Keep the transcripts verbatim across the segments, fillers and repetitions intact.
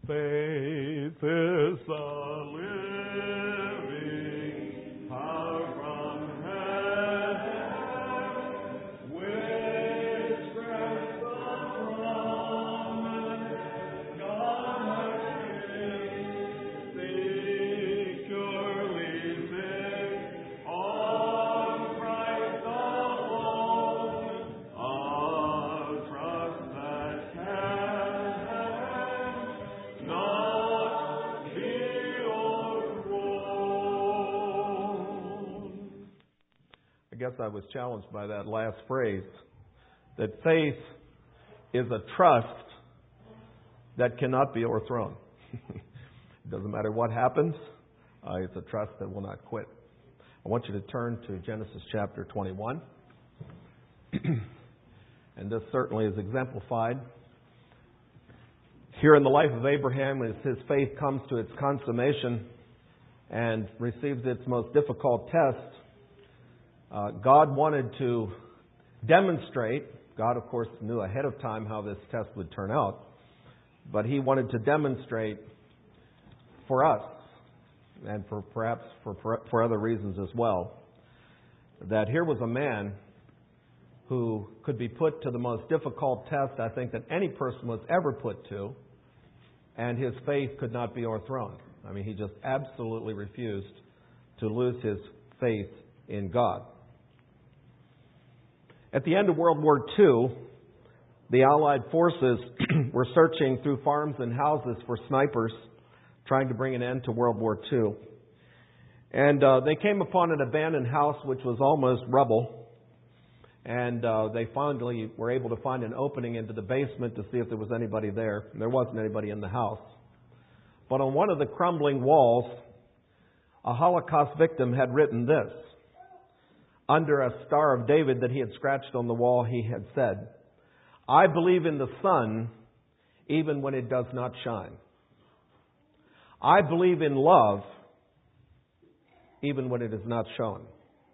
Faith is the living power from heaven, which grants the promise God has given. Securely fixed on Christ alone, our trust that can not be overthrown. I guess I was challenged by that last phrase, that faith is a trust that cannot be overthrown. It doesn't matter what happens, uh, it's a trust that will not quit. I want you to turn to Genesis chapter twenty-one. And this certainly is exemplified here in the life of Abraham as his faith comes to its consummation and receives its most difficult test. Uh, God wanted to demonstrate, God of course knew ahead of time how this test would turn out, but He wanted to demonstrate for us, and for perhaps for, for other reasons as well, that here was a man who could be put to the most difficult test I think that any person was ever put to, and his faith could not be overthrown. I mean, he just absolutely refused to lose his faith in God. At the end of World War Two, the Allied forces were searching through farms and houses for snipers, trying to bring an end to World War Two. And uh, they came upon an abandoned house which was almost rubble. And uh, they finally were able to find an opening into the basement to see if there was anybody there. And there wasn't anybody in the house. But on one of the crumbling walls, a Holocaust victim had written this. Under a Star of David that he had scratched on the wall, he had said, "I believe in the sun even when it does not shine. I believe in love even when it is not shown.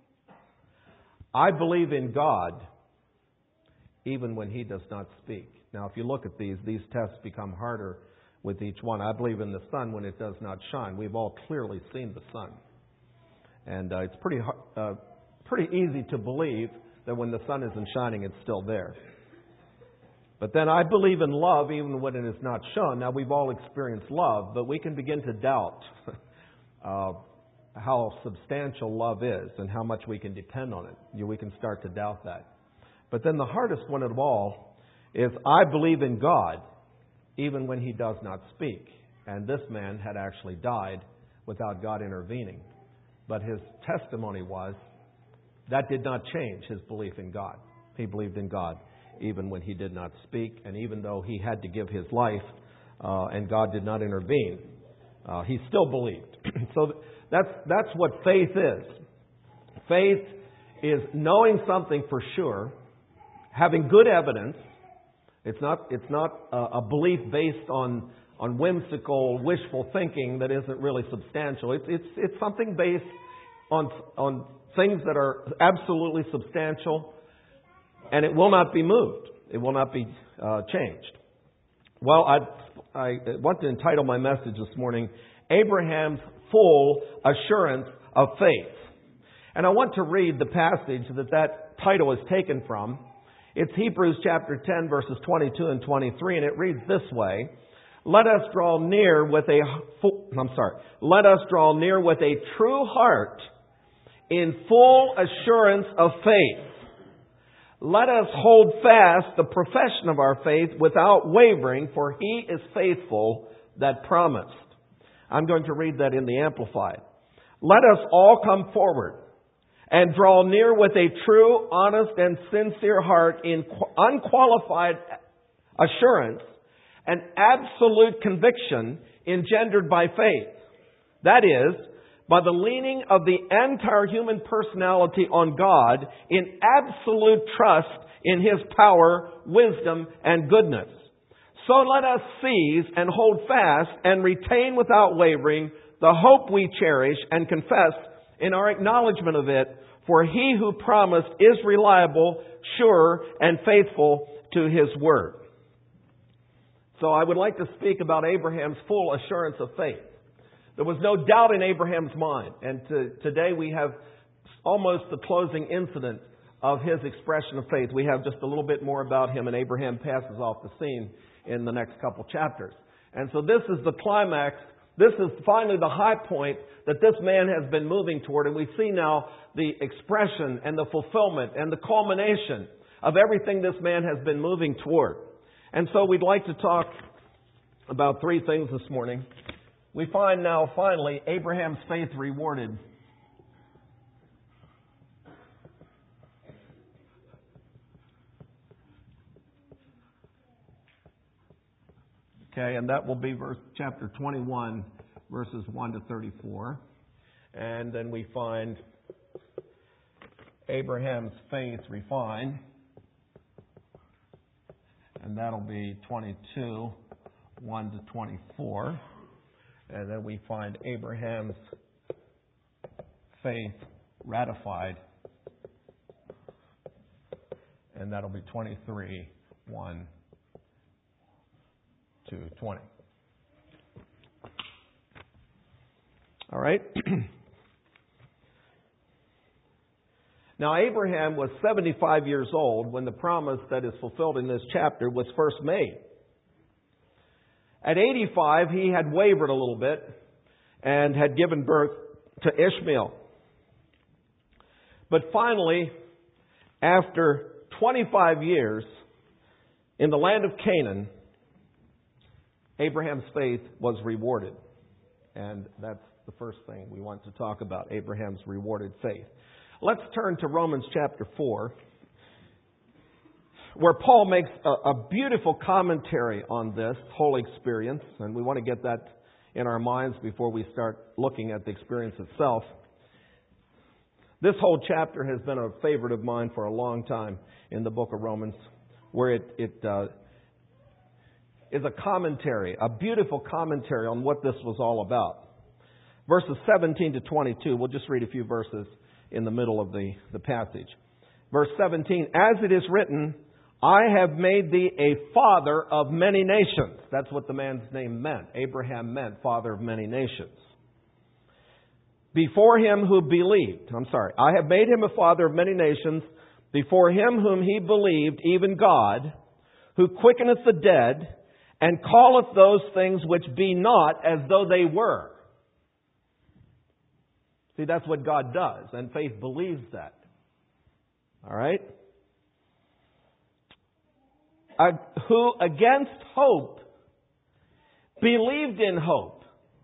I believe in God even when He does not speak." Now, if you look at these, these tests become harder with each one. I believe in the sun when it does not shine. We've all clearly seen the sun. And uh, it's pretty uh, pretty easy to believe that when the sun isn't shining, it's still there. But then I believe in love even when it is not shown. Now, we've all experienced love, but we can begin to doubt uh, how substantial love is and how much we can depend on it. We can start to doubt that. But then the hardest one of all is I believe in God even when He does not speak. And this man had actually died without God intervening. But his testimony was that did not change his belief in God. He believed in God even when He did not speak, and even though he had to give his life uh, and God did not intervene, uh, he still believed. So that's that's what faith is. Faith is knowing something for sure, having good evidence. It's not it's not a, a belief based on on whimsical, wishful thinking that isn't really substantial. It's it's it's something based on on things that are absolutely substantial. And it will not be moved. It will not be uh, changed. Well, I, I want to entitle my message this morning, Abraham's Full Assurance of Faith. And I want to read the passage that that title is taken from. It's Hebrews chapter ten, verses twenty-two and twenty-three, and it reads this way. Let us draw near with a, I'm sorry, let us draw near with a true heart in full assurance of faith. Let us hold fast the profession of our faith without wavering, for He is faithful that promised. I'm going to read that in the Amplified. Let us all come forward and draw near with a true, honest, and sincere heart in unqualified assurance and absolute conviction engendered by faith. That is, by the leaning of the entire human personality on God in absolute trust in His power, wisdom, and goodness. So let us seize and hold fast and retain without wavering the hope we cherish and confess in our acknowledgement of it, for He who promised is reliable, sure, and faithful to His word. So I would like to speak about Abraham's full assurance of faith. There was no doubt in Abraham's mind. And to, today we have almost the closing incident of his expression of faith. We have just a little bit more about him, and Abraham passes off the scene in the next couple chapters. And so this is the climax. This is finally the high point that this man has been moving toward. And we see now the expression and the fulfillment and the culmination of everything this man has been moving toward. And so we'd like to talk about three things this morning. We find now, finally, Abraham's faith rewarded. Okay, and that will be verse chapter twenty-one, verses one to thirty-four. And then we find Abraham's faith refined. And that'll be twenty-two, one to twenty-four. And then we find Abraham's faith ratified. And that'll be twenty-three, one to twenty. All right. Now, Abraham was seventy-five years old when the promise that is fulfilled in this chapter was first made. At eighty-five, he had wavered a little bit and had given birth to Ishmael. But finally, after twenty-five years in the land of Canaan, Abraham's faith was rewarded. And that's the first thing we want to talk about, Abraham's rewarded faith. Let's turn to Romans chapter four, where Paul makes a, a beautiful commentary on this whole experience. And we want to get that in our minds before we start looking at the experience itself. This whole chapter has been a favorite of mine for a long time in the book of Romans, where it, it uh, is a commentary, a beautiful commentary on what this was all about. Verses seventeen to twenty-two, we'll just read a few verses in the middle of the, the passage. Verse seventeen, as it is written, I have made thee a father of many nations. That's what the man's name meant. Abraham meant father of many nations. Before him who believed, I'm sorry, I have made him a father of many nations, before him whom he believed, even God, who quickeneth the dead, and calleth those things which be not as though they were. See, that's what God does, and faith believes that. All right? Uh, who against hope believed in hope.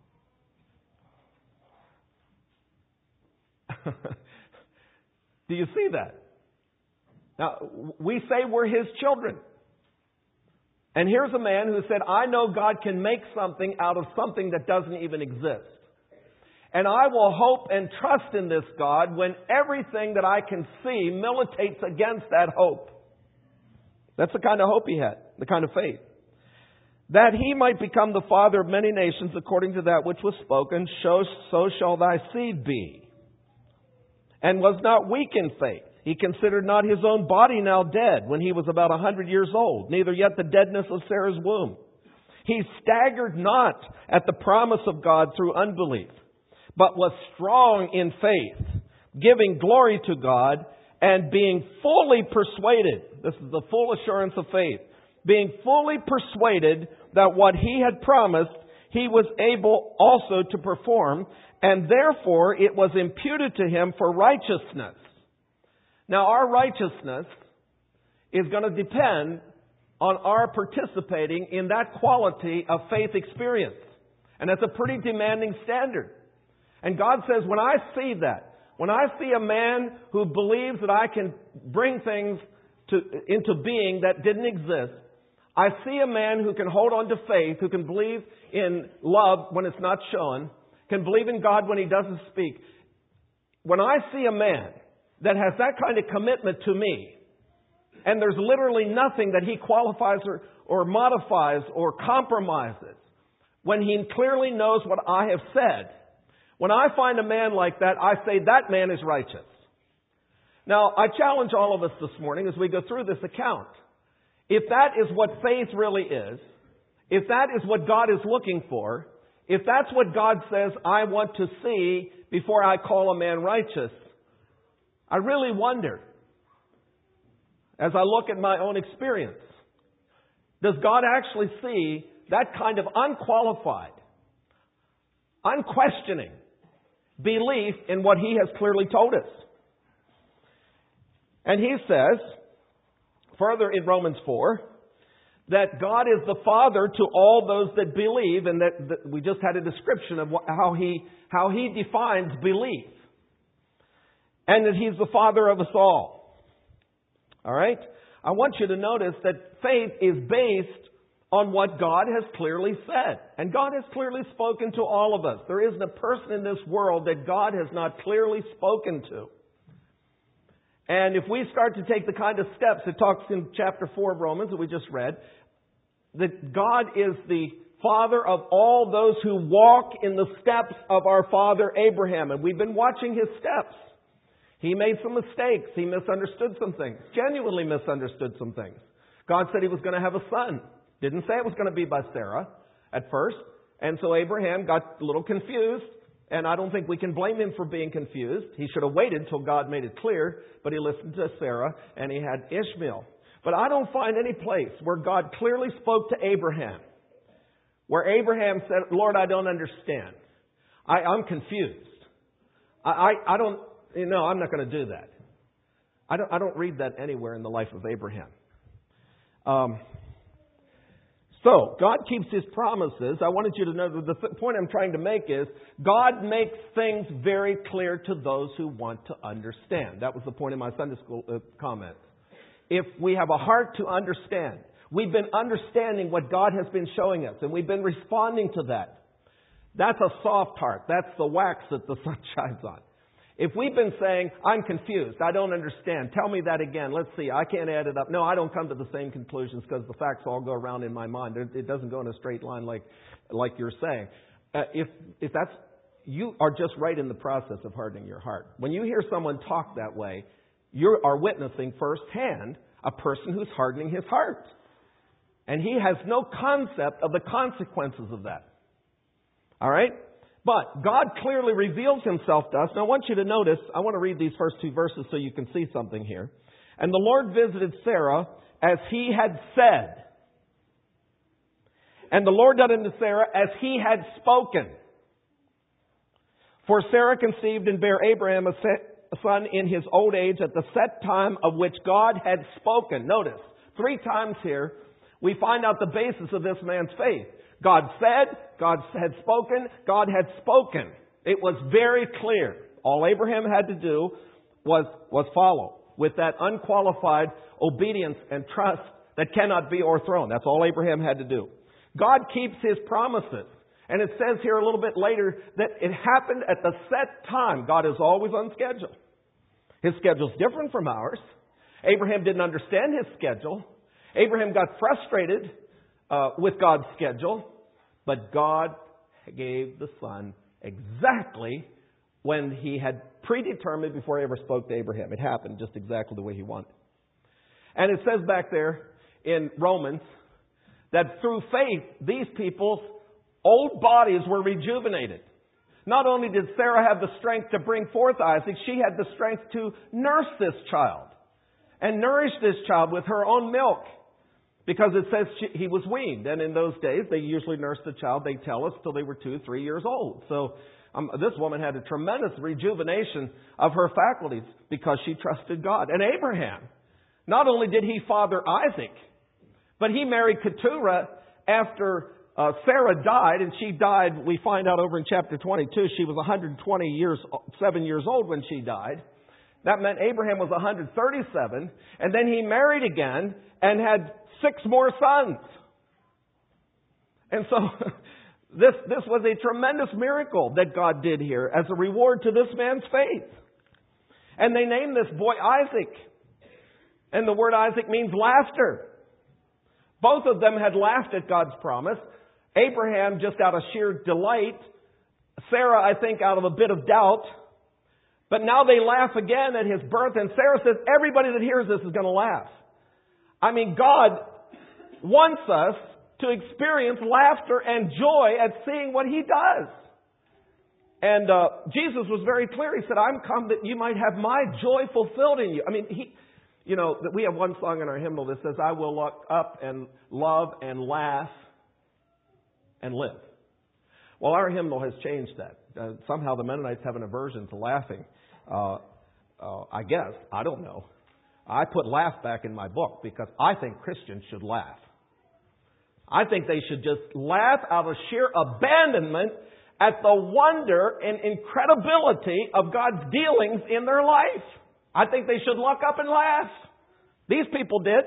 Do you see that? Now, we say we're His children. And here's a man who said, I know God can make something out of something that doesn't even exist. And I will hope and trust in this God when everything that I can see militates against that hope. That's the kind of hope he had, the kind of faith. That he might become the father of many nations according to that which was spoken, so shall thy seed be. And was not weak in faith. He considered not his own body now dead when he was about a hundred years old, neither yet the deadness of Sarah's womb. He staggered not at the promise of God through unbelief, but was strong in faith, giving glory to God, and being fully persuaded, this is the full assurance of faith, being fully persuaded that what he had promised, he was able also to perform, and therefore it was imputed to him for righteousness. Now, our righteousness is going to depend on our participating in that quality of faith experience. And that's a pretty demanding standard. And God says, when I see that, when I see a man who believes that I can bring things to, into being that didn't exist, I see a man who can hold on to faith, who can believe in love when it's not shown, can believe in God when He doesn't speak. When I see a man that has that kind of commitment to me, and there's literally nothing that he qualifies or, or modifies or compromises, when he clearly knows what I have said, when I find a man like that, I say that man is righteous. Now, I challenge all of us this morning as we go through this account. If that is what faith really is, if that is what God is looking for, if that's what God says I want to see before I call a man righteous, I really wonder, as I look at my own experience, does God actually see that kind of unqualified, unquestioning belief in what He has clearly told us? And He says, further in Romans four, that God is the Father to all those that believe, and that, that we just had a description of what, how He how He defines belief, and that He's the Father of us all. All right? I want you to notice that faith is based on what God has clearly said. And God has clearly spoken to all of us. There isn't a person in this world that God has not clearly spoken to. And if we start to take the kind of steps, it talks in chapter four of Romans that we just read, that God is the Father of all those who walk in the steps of our father Abraham. And we've been watching his steps. He made some mistakes. He misunderstood some things. Genuinely misunderstood some things. God said He was going to have a son. Didn't say it was going to be by Sarah at first. And so Abraham got a little confused. And I don't think we can blame him for being confused. He should have waited till God made it clear. But he listened to Sarah and he had Ishmael. But I don't find any place where God clearly spoke to Abraham, where Abraham said, Lord, I don't understand. I, I'm confused. I, I, I don't, you know, I'm not going to do that. I don't, I don't read that anywhere in the life of Abraham. Um, so, God keeps His promises. I wanted you to know that the th- point I'm trying to make is God makes things very clear to those who want to understand. That was the point in my Sunday school uh, comment. If we have a heart to understand, we've been understanding what God has been showing us, and we've been responding to that. That's a soft heart. That's the wax that the sun shines on. If we've been saying, I'm confused, I don't understand, tell me that again, let's see, I can't add it up. No, I don't come to the same conclusions because the facts all go around in my mind. It doesn't go in a straight line like like you're saying. Uh, if if that's, you are just right in the process of hardening your heart. When you hear someone talk that way, you are witnessing firsthand a person who's hardening his heart. And he has no concept of the consequences of that. All right? But God clearly reveals Himself to us. Now I want you to notice, I want to read these first two verses so you can see something here. And the Lord visited Sarah as He had said. And the Lord done unto Sarah as He had spoken. For Sarah conceived and bare Abraham a son in his old age at the set time of which God had spoken. Notice, three times here we find out the basis of this man's faith. God said, God had spoken, God had spoken. It was very clear. All Abraham had to do was, was follow with that unqualified obedience and trust that cannot be o'erthrown. That's all Abraham had to do. God keeps His promises. And it says here a little bit later that it happened at the set time. God is always on schedule. His schedule's different from ours. Abraham didn't understand his schedule. Abraham got frustrated uh, with God's schedule. But God gave the son exactly when He had predetermined before He ever spoke to Abraham. It happened just exactly the way He wanted. And it says back there in Romans that through faith, these people's old bodies were rejuvenated. Not only did Sarah have the strength to bring forth Isaac, she had the strength to nurse this child and nourish this child with her own milk. Because it says she, he was weaned. And in those days, they usually nursed the child, they tell us, till they were two, three years old. So um, this woman had a tremendous rejuvenation of her faculties because she trusted God. And Abraham, not only did he father Isaac, but he married Keturah after uh, Sarah died. And she died, we find out over in chapter twenty-two, she was one hundred twenty years, seven years old when she died. That meant Abraham was one hundred thirty-seven. And then he married again and had six more sons. And so this, this was a tremendous miracle that God did here as a reward to this man's faith. And they named this boy Isaac. And the word Isaac means laughter. Both of them had laughed at God's promise. Abraham just out of sheer delight. Sarah, I think, out of a bit of doubt. But now they laugh again at his birth. And Sarah says, everybody that hears this is going to laugh. I mean, God wants us to experience laughter and joy at seeing what He does. And uh, Jesus was very clear. He said, I'm come that you might have my joy fulfilled in you. I mean, he, you know, we have one song in our hymnal that says, I will look up and love and laugh and live. Well, our hymnal has changed that. Uh, somehow the Mennonites have an aversion to laughing. Uh, uh, I guess. I don't know. I put laugh back in my book because I think Christians should laugh. I think they should just laugh out of sheer abandonment at the wonder and incredibility of God's dealings in their life. I think they should look up and laugh. These people did.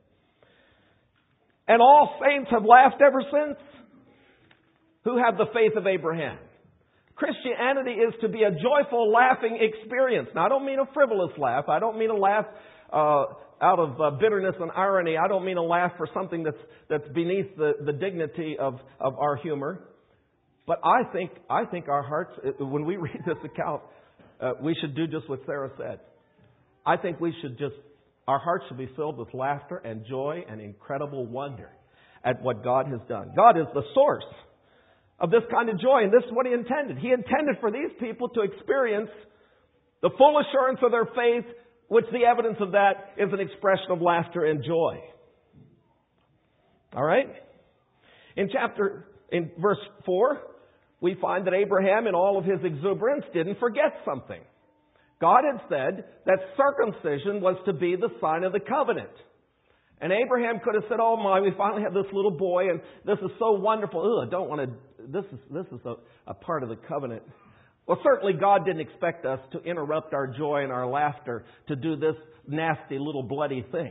And all saints have laughed ever since. Who have the faith of Abraham? Christianity is to be a joyful, laughing experience. Now, I don't mean a frivolous laugh. I don't mean a laugh uh, out of uh, bitterness and irony. I don't mean a laugh for something that's that's beneath the, the dignity of, of our humor. But I think I think our hearts, when we read this account, uh, we should do just what Sarah said. I think we should just, our hearts should be filled with laughter and joy and incredible wonder at what God has done. God is the source of this kind of joy, and this is what He intended. He intended for these people to experience the full assurance of their faith, which the evidence of that is an expression of laughter and joy. All right? In chapter, in verse four, we find that Abraham, in all of his exuberance, didn't forget something. God had said that circumcision was to be the sign of the covenant. And Abraham could have said, oh my, we finally have this little boy and this is so wonderful. Ugh, I don't want to, this is, this is a, a part of the covenant. Well, certainly God didn't expect us to interrupt our joy and our laughter to do this nasty little bloody thing.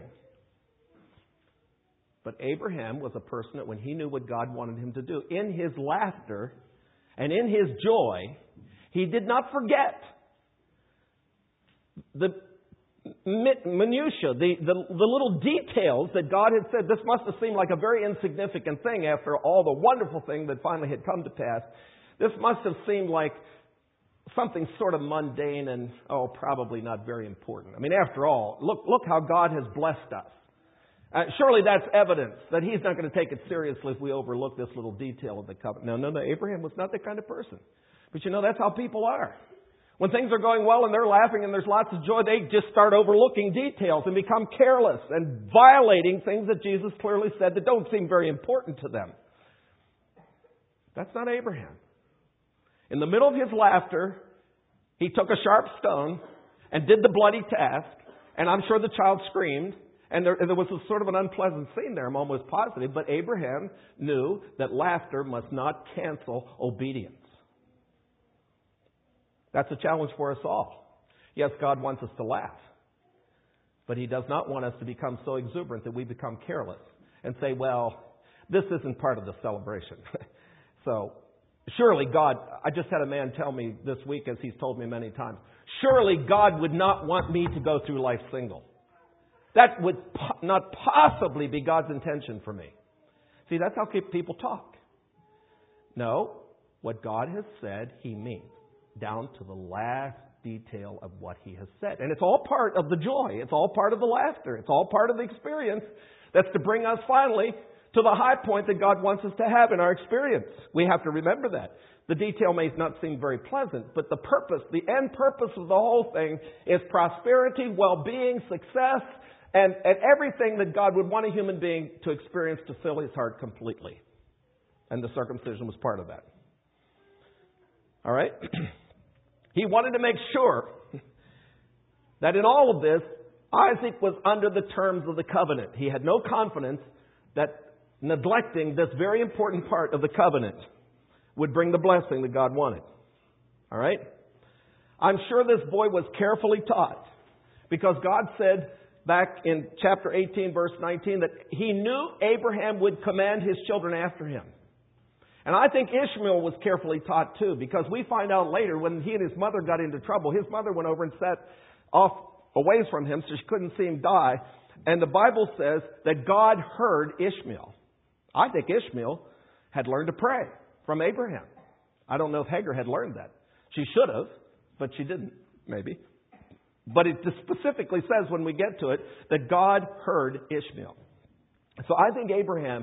But Abraham was a person that when he knew what God wanted him to do, in his laughter and in his joy, he did not forget the minutiae, the, the, the little details that God had said. This must have seemed like a very insignificant thing after all the wonderful thing that finally had come to pass. This must have seemed like something sort of mundane and, oh, probably not very important. I mean, after all, look, look how God has blessed us. Uh, surely that's evidence that He's not going to take it seriously if we overlook this little detail of the covenant. No, no, no. Abraham was not that kind of person. But you know, that's how people are. When things are going well and they're laughing and there's lots of joy, they just start overlooking details and become careless and violating things that Jesus clearly said that don't seem very important to them. That's not Abraham. In the middle of his laughter, he took a sharp stone and did the bloody task. And I'm sure the child screamed. And there, there was a sort of an unpleasant scene there, I'm almost positive. But Abraham knew that laughter must not cancel obedience. That's a challenge for us all. Yes, God wants us to laugh. But He does not want us to become so exuberant that we become careless and say, well, this isn't part of the celebration. So, surely God, I just had a man tell me this week, as he's told me many times, surely God would not want me to go through life single. That would po- not possibly be God's intention for me. See, that's how people talk. No, what God has said, He means, down to the last detail of what He has said. And it's all part of the joy. It's all part of the laughter. It's all part of the experience that's to bring us finally to the high point that God wants us to have in our experience. We have to remember that. The detail may not seem very pleasant, but the purpose, the end purpose of the whole thing is prosperity, well-being, success, and, and everything that God would want a human being to experience to fill his heart completely. And the circumcision was part of that. All right? He wanted to make sure that in all of this, Isaac was under the terms of the covenant. He had no confidence that neglecting this very important part of the covenant would bring the blessing that God wanted. All right? I'm sure this boy was carefully taught, because God said back in chapter eighteen, verse nineteen, that He knew Abraham would command his children after him. And I think Ishmael was carefully taught too, because we find out later when he and his mother got into trouble, his mother went over and sat off away from him so she couldn't see him die. And the Bible says that God heard Ishmael. I think Ishmael had learned to pray from Abraham. I don't know if Hagar had learned that. She should have, but she didn't, maybe. But it specifically says when we get to it that God heard Ishmael. So I think Abraham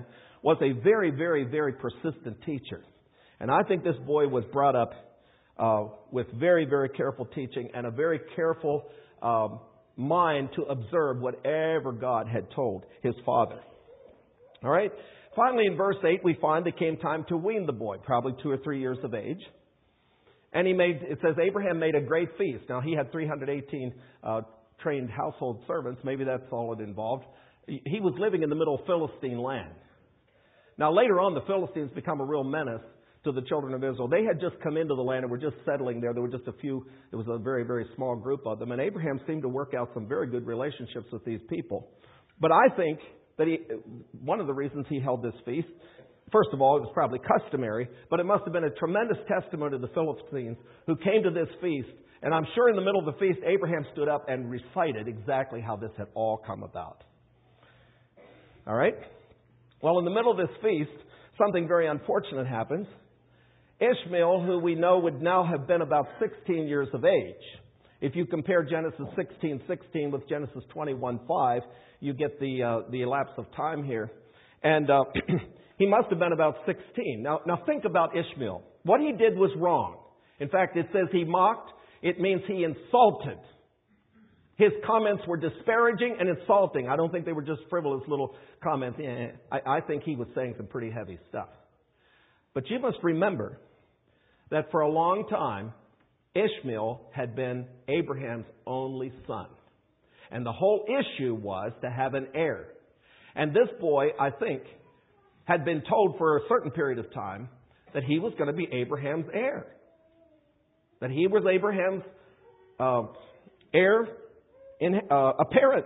was a very, very, very persistent teacher. And I think this boy was brought up uh, with very, very careful teaching and a very careful um, mind to observe whatever God had told his father. All right? Finally, in verse eight, we find it came time to wean the boy, probably two or three years of age. And he made, it says, Abraham made a great feast. Now, he had three hundred eighteen uh, trained household servants. Maybe that's all it involved. He was living in the middle of Philistine land. Now, later on, the Philistines become a real menace to the children of Israel. They had just come into the land and were just settling there. There were just a few, it was a very, very small group of them. And Abraham seemed to work out some very good relationships with these people. But I think that he, one of the reasons he held this feast, first of all, it was probably customary, but it must have been a tremendous testimony to the Philistines who came to this feast. And I'm sure in the middle of the feast, Abraham stood up and recited exactly how this had all come about. All right? Well, in the middle of this feast, something very unfortunate happens. Ishmael, who we know would now have been about sixteen years of age. If you compare Genesis sixteen sixteen with Genesis twenty-one five, you get the uh, the elapse of time here. And uh, he must have been about sixteen. Now, now think about Ishmael. What he did was wrong. In fact, it says he mocked. It means he insulted. His comments were disparaging and insulting. I don't think they were just frivolous little comments. I, I think he was saying some pretty heavy stuff. But you must remember that for a long time, Ishmael had been Abraham's only son. And the whole issue was to have an heir. And this boy, I think, had been told for a certain period of time that he was going to be Abraham's heir. That he was Abraham's uh, heir in, uh, apparent.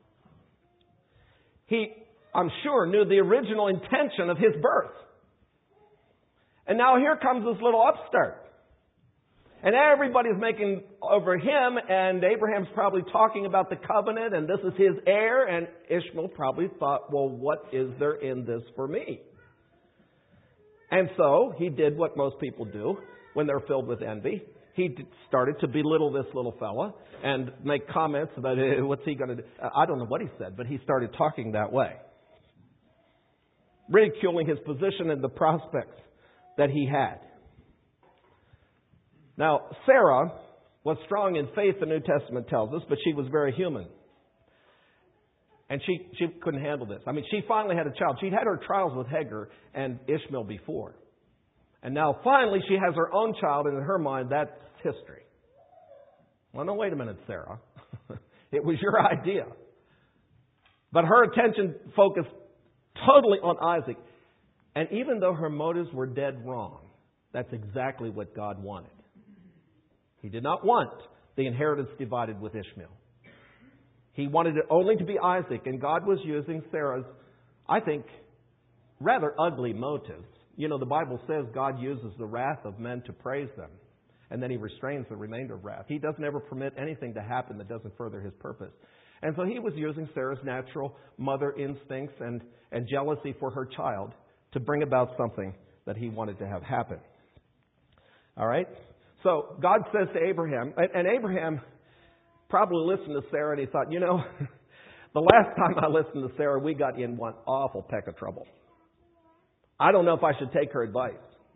He, I'm sure, knew the original intention of his birth. And now here comes this little upstart. And everybody's making over him, and Abraham's probably talking about the covenant, and this is his heir, and Ishmael probably thought, well, what is there in this for me? And so he did what most people do when they're filled with envy. He started to belittle this little fella and make comments about hey, what's he going to do. I don't know what he said, but he started talking that way. Ridiculing his position and the prospects that he had. Now, Sarah was strong in faith, the New Testament tells us, but she was very human. And she, she couldn't handle this. I mean, she finally had a child. She'd had her trials with Hagar and Ishmael before. And now finally she has her own child, and in her mind, that's history. Well, no, wait a minute, Sarah. It was your idea. But her attention focused totally on Isaac. And even though her motives were dead wrong, that's exactly what God wanted. He did not want the inheritance divided with Ishmael. He wanted it only to be Isaac, and God was using Sarah's, I think, rather ugly motives. You know, the Bible says God uses the wrath of men to praise them, and then He restrains the remainder of wrath. He doesn't ever permit anything to happen that doesn't further His purpose. And so He was using Sarah's natural mother instincts and, and jealousy for her child to bring about something that He wanted to have happen. All right? So God says to Abraham, and Abraham probably listened to Sarah and he thought, you know, the last time I listened to Sarah, we got in one awful peck of trouble. I don't know if I should take her advice.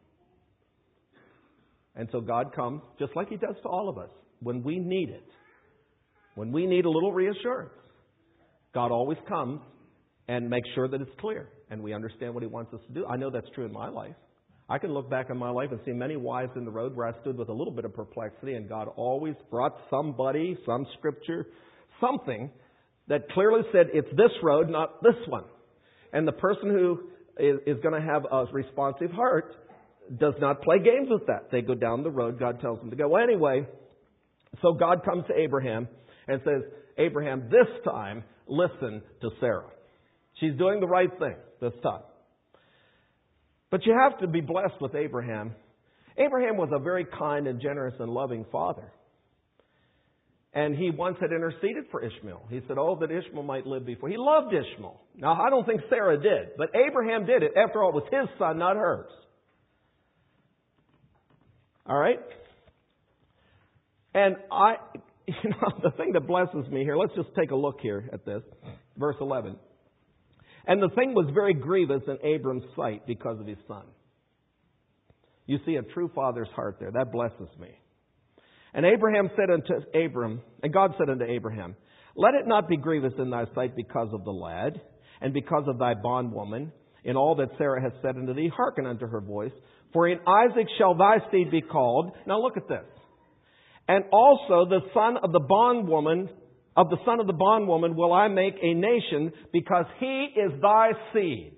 And so God comes, just like He does to all of us, when we need it. When we need a little reassurance, God always comes and makes sure that it's clear and we understand what He wants us to do. I know that's true in my life. I can look back on my life and see many wives in the road where I stood with a little bit of perplexity, and God always brought somebody, some scripture, something that clearly said it's this road, not this one. And the person who is, is going to have a responsive heart does not play games with that. They go down the road God tells them to go. Anyway, so God comes to Abraham and says, Abraham, this time, listen to Sarah. She's doing the right thing this time. But you have to be blessed with Abraham. Abraham was a very kind and generous and loving father. And he once had interceded for Ishmael. He said, oh, that Ishmael might live before. He loved Ishmael. Now, I don't think Sarah did, but Abraham did it. After all, it was his son, not hers. All right? And I, you know, the thing that blesses me here, let's just take a look here at this. Verse eleven. And the thing was very grievous in Abram's sight because of his son. You see a true father's heart there. That blesses me. And Abraham said unto Abram, and God said unto Abraham, let it not be grievous in thy sight because of the lad, and because of thy bondwoman, in all that Sarah hath said unto thee, hearken unto her voice. For in Isaac shall thy seed be called. Now look at this. And also the son of the bondwoman, of the son of the bondwoman will I make a nation, because he is thy seed.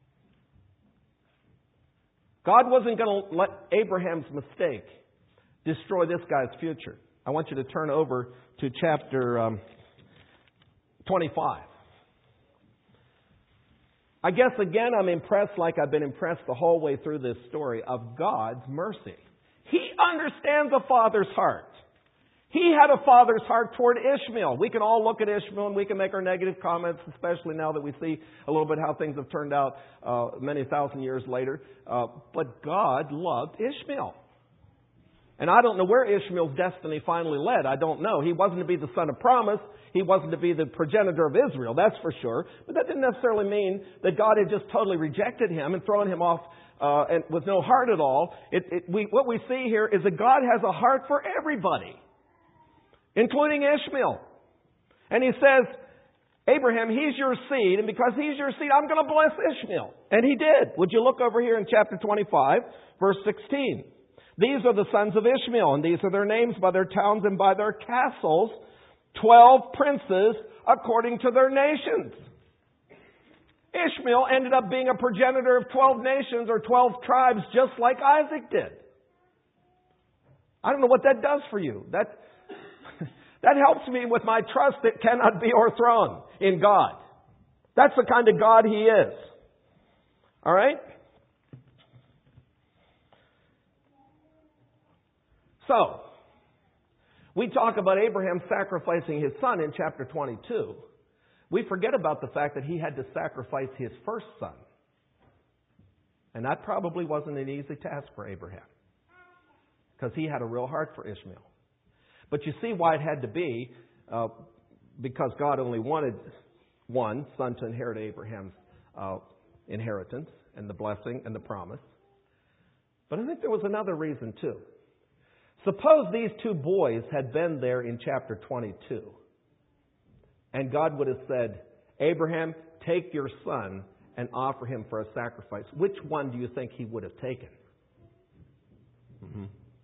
God wasn't going to let Abraham's mistake destroy this guy's future. I want you to turn over to chapter um, twenty-five. I guess again I'm impressed like I've been impressed the whole way through this story of God's mercy. He understands a father's heart. He had a father's heart toward Ishmael. We can all look at Ishmael and we can make our negative comments, especially now that we see a little bit how things have turned out uh, many thousand years later. Uh, but God loved Ishmael. And I don't know where Ishmael's destiny finally led. I don't know. He wasn't to be the son of promise. He wasn't to be the progenitor of Israel, that's for sure. But that didn't necessarily mean that God had just totally rejected him and thrown him off uh, and with no heart at all. It, it, we, what we see here is that God has a heart for everybody, including Ishmael. And he says, Abraham, he's your seed, and because he's your seed, I'm going to bless Ishmael. And he did. Would you look over here in chapter twenty-five, verse sixteen? These are the sons of Ishmael, and these are their names by their towns and by their castles, twelve princes according to their nations. Ishmael ended up being a progenitor of twelve nations or twelve tribes, just like Isaac did. I don't know what that does for you. That, that helps me with my trust that cannot be o'erthrown in God. That's the kind of God He is. All right? So, we talk about Abraham sacrificing his son in chapter twenty-two. We forget about the fact that he had to sacrifice his first son. And that probably wasn't an easy task for Abraham, because he had a real heart for Ishmael. But you see why it had to be, uh, because God only wanted one son to inherit Abraham's uh, inheritance and the blessing and the promise. But I think there was another reason too. Suppose these two boys had been there in chapter twenty-two, and God would have said, Abraham, take your son and offer him for a sacrifice. Which one do you think he would have taken? Mm-hmm.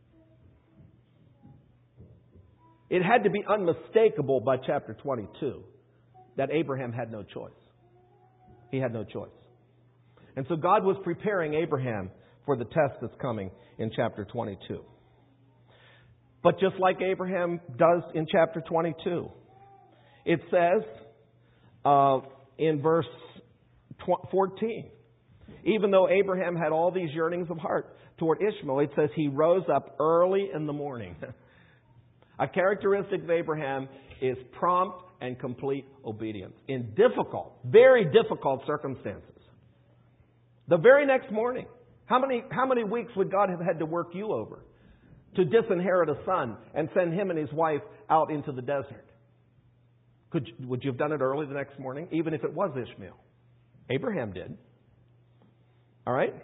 It had to be unmistakable by chapter twenty-two that Abraham had no choice. He had no choice. And so God was preparing Abraham for the test that's coming in chapter twenty-two. But just like Abraham does in chapter twenty-two, it says uh, in verse fourteen, even though Abraham had all these yearnings of heart toward Ishmael, it says he rose up early in the morning. A characteristic of Abraham is prompt and complete obedience in difficult, very difficult circumstances. The very next morning, how many, how many weeks would God have had to work you over to disinherit a son and send him and his wife out into the desert? Could you, would you have done it early the next morning, even if it was Ishmael? Abraham did. All right?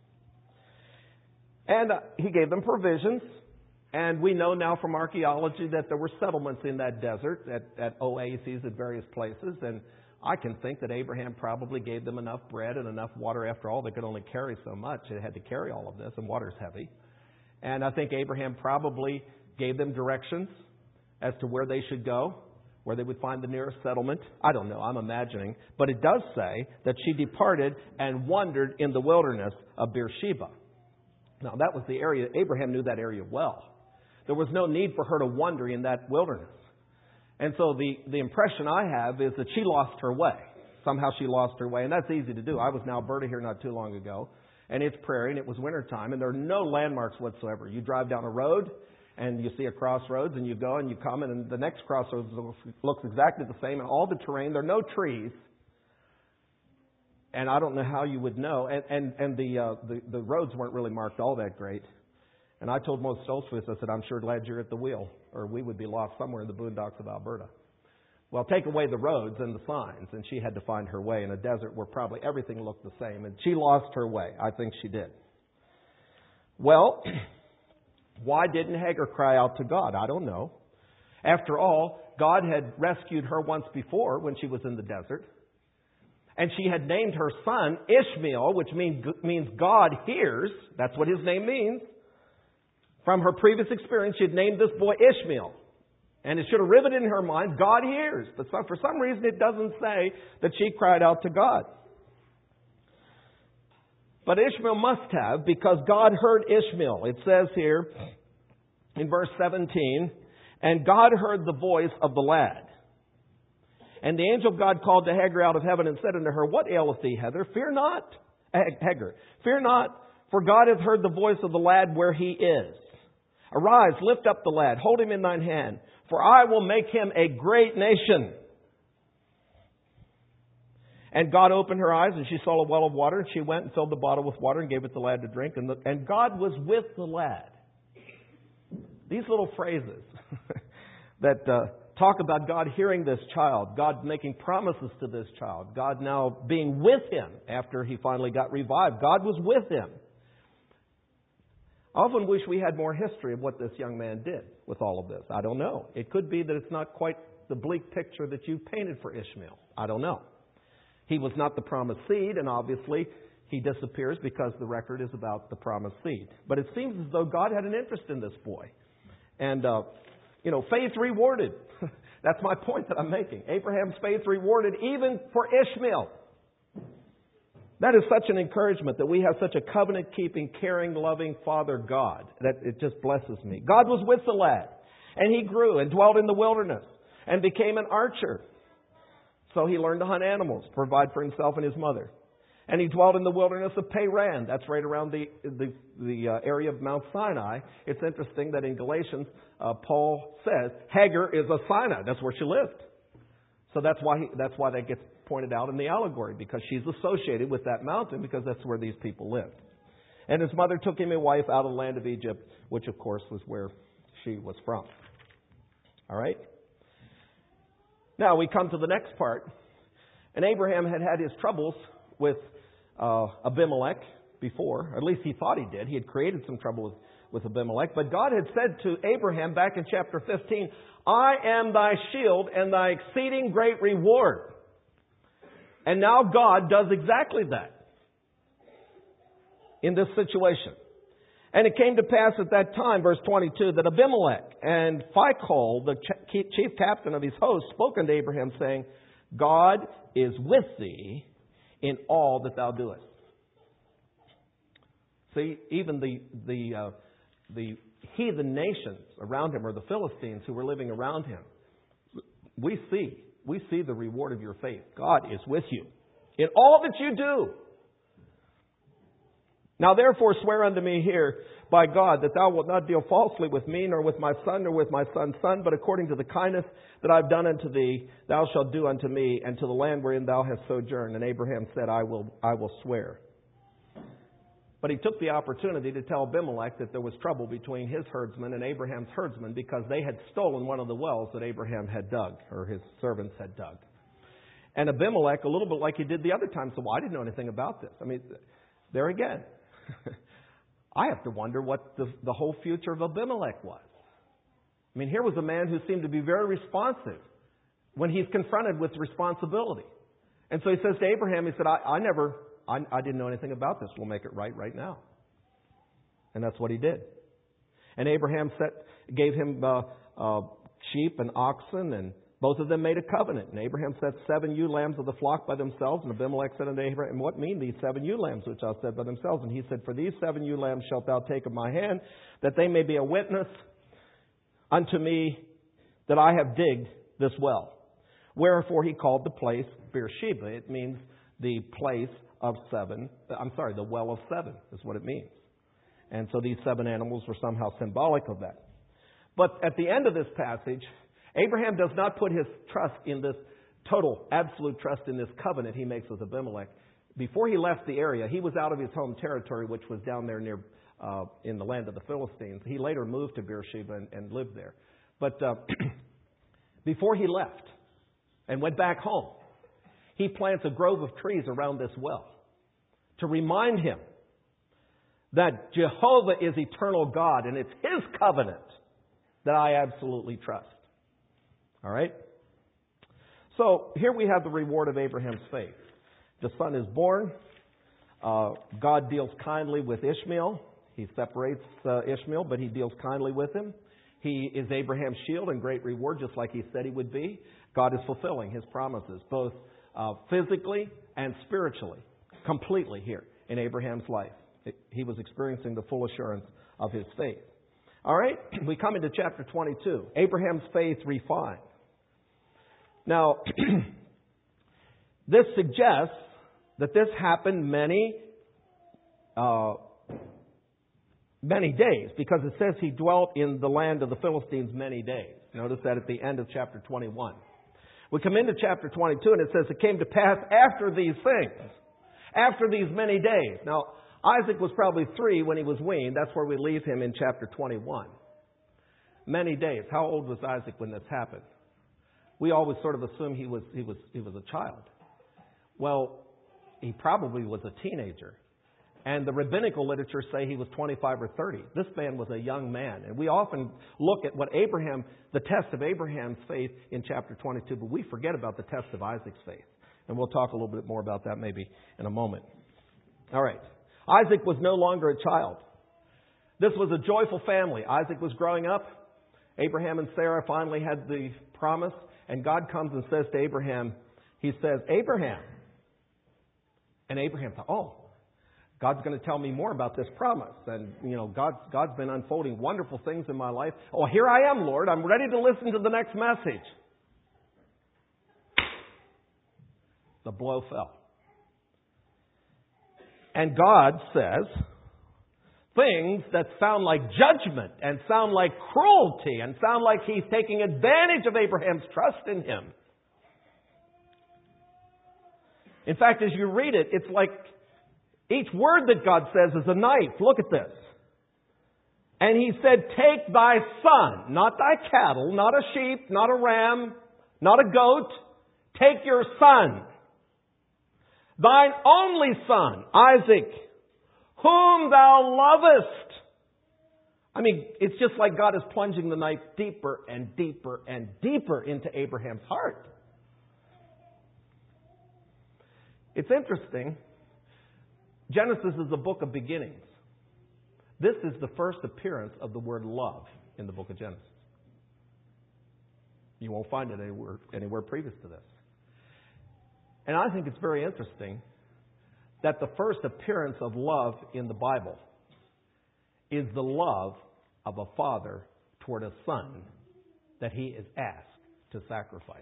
And uh, he gave them provisions. And we know now from archaeology that there were settlements in that desert at, at oases at various places. And I can think that Abraham probably gave them enough bread and enough water. After all, they could only carry so much. They had to carry all of this, and water's heavy. And I think Abraham probably gave them directions as to where they should go, where they would find the nearest settlement. I don't know, I'm imagining. But it does say that she departed and wandered in the wilderness of Beersheba. Now, that was the area. Abraham knew that area well. There was no need for her to wander in that wilderness. And so the, the impression I have is that she lost her way. Somehow she lost her way. And that's easy to do. I was in Alberta here not too long ago. And it's prairie, and it was wintertime, and there are no landmarks whatsoever. You drive down a road, and you see a crossroads, and you go, and you come, and the next crossroads looks exactly the same, and all the terrain, there are no trees. And I don't know how you would know. And, and, and the, uh, the the roads weren't really marked all that great. And I told most Stoltzfus, I said, I'm sure glad you're at the wheel, or we would be lost somewhere in the boondocks of Alberta. Well, take away the roads and the signs, and she had to find her way in a desert where probably everything looked the same. And she lost her way. I think she did. Well, why didn't Hagar cry out to God? I don't know. After all, God had rescued her once before when she was in the desert. And she had named her son Ishmael, which means, means God hears. That's what his name means. From her previous experience, she had named this boy Ishmael. And it should have riveted in her mind, God hears. But some, for some reason, it doesn't say that she cried out to God. But Ishmael must have, because God heard Ishmael. It says here in verse seventeen, and God heard the voice of the lad. And the angel of God called to Hagar out of heaven and said unto her, what aileth thee, Heather? Fear not, Hagar. Fear not, for God hath heard the voice of the lad where he is. Arise, lift up the lad, hold him in thine hand, for I will make him a great nation. And God opened her eyes, and she saw a well of water, and she went and filled the bottle with water and gave it the lad to drink. And, the, and God was with the lad. These little phrases that uh, talk about God hearing this child, God making promises to this child, God now being with him after he finally got revived. God was with him. I often wish we had more history of what this young man did with all of this. I don't know. It could be that it's not quite the bleak picture that you painted for Ishmael. I don't know. He was not the promised seed, and obviously he disappears because the record is about the promised seed. But it seems as though God had an interest in this boy. And, uh, you know, faith rewarded. That's my point that I'm making. Abraham's faith rewarded even for Ishmael. That is such an encouragement that we have such a covenant-keeping, caring, loving Father God that it just blesses me. God was with the lad, and he grew and dwelt in the wilderness and became an archer. So he learned to hunt animals, provide for himself and his mother. And he dwelt in the wilderness of Paran. That's right around the the, the uh, area of Mount Sinai. It's interesting that in Galatians, uh, Paul says Hagar is a Sinai. That's where she lived. So that's why he, that's why that gets pointed out in the allegory, because she's associated with that mountain, because that's where these people lived. And his mother took him a wife out of the land of Egypt, which of course was where she was from. All right? Now we come to the next part. And Abraham had had his troubles with uh, Abimelech before. Or at least he thought he did. He had created some trouble with, with Abimelech. But God had said to Abraham back in chapter fifteen, I am thy shield and thy exceeding great reward. And now God does exactly that in this situation. And it came to pass at that time, verse twenty-two, that Abimelech and Phicol, the chief captain of his host, spoke unto Abraham, saying, God is with thee in all that thou doest. See, even the the uh, the heathen nations around him, or the Philistines who were living around him, we see we see the reward of your faith. God is with you in all that you do. Now therefore swear unto me here by God that thou wilt not deal falsely with me, nor with my son, nor with my son's son, but according to the kindness that I have done unto thee, thou shalt do unto me, and to the land wherein thou hast sojourned. And Abraham said, I will, I will swear. But he took the opportunity to tell Abimelech that there was trouble between his herdsmen and Abraham's herdsmen, because they had stolen one of the wells that Abraham had dug, or his servants had dug. And Abimelech, a little bit like he did the other time, said, well, I didn't know anything about this. I mean, there again, I have to wonder what the, the whole future of Abimelech was. I mean, here was a man who seemed to be very responsive when he's confronted with responsibility. And so he says to Abraham, he said, I, I never, I, I didn't know anything about this. We'll make it right right now. And that's what he did. And Abraham set, gave him uh, uh, sheep and oxen, and both of them made a covenant. And Abraham set seven ewe lambs of the flock by themselves. And Abimelech said unto Abraham, what mean these seven ewe lambs which thou said by themselves? And he said, for these seven ewe lambs shalt thou take of my hand, that they may be a witness unto me that I have digged this well. Wherefore he called the place Beersheba. It means the place of seven. I'm sorry, the well of seven is what it means. And so these seven animals were somehow symbolic of that. But at the end of this passage, Abraham does not put his trust in this total, absolute trust in this covenant he makes with Abimelech. Before he left the area, he was out of his home territory, which was down there near uh, in the land of the Philistines. He later moved to Beersheba and, and lived there. But uh, before he left, and went back home, he plants a grove of trees around this well to remind him that Jehovah is eternal God and it's His covenant that I absolutely trust. All right? So here we have the reward of Abraham's faith. The son is born. Uh, God deals kindly with Ishmael. He separates uh, Ishmael, but He deals kindly with him. He is Abraham's shield and great reward, just like He said He would be. God is fulfilling His promises, both uh, physically and spiritually, completely here in Abraham's life. He was experiencing the full assurance of his faith. All right, we come into chapter twenty-two. Abraham's faith refined. Now, this suggests that this happened many, uh, many days, because it says he dwelt in the land of the Philistines many days. Notice that at the end of chapter twenty-one. We come into chapter twenty-two, and it says it came to pass after these things, after these many days. Now, Isaac was probably three when he was weaned. That's where we leave him in chapter twenty-one. Many days. How old was Isaac when this happened? We always sort of assume he was he was he was a child. Well, he probably was a teenager. And the rabbinical literature say he was twenty-five or thirty. This man was a young man. And we often look at what Abraham, the test of Abraham's faith in chapter twenty-two, but we forget about the test of Isaac's faith. And we'll talk a little bit more about that maybe in a moment. All right. Isaac was no longer a child. This was a joyful family. Isaac was growing up. Abraham and Sarah finally had the promise. And God comes and says to Abraham, He says, Abraham. And Abraham thought, oh, God's going to tell me more about this promise. And, you know, God's, God's been unfolding wonderful things in my life. Oh, here I am, Lord. I'm ready to listen to the next message. The blow fell. And God says things that sound like judgment and sound like cruelty and sound like He's taking advantage of Abraham's trust in Him. In fact, as you read it, it's like each word that God says is a knife. Look at this. And He said, take thy son, not thy cattle, not a sheep, not a ram, not a goat. Take your son. Thine only son, Isaac, whom thou lovest. I mean, it's just like God is plunging the knife deeper and deeper and deeper into Abraham's heart. It's interesting. Genesis is a book of beginnings. This is the first appearance of the word love in the book of Genesis. You won't find it anywhere, anywhere previous to this. And I think it's very interesting that the first appearance of love in the Bible is the love of a father toward a son that he is asked to sacrifice.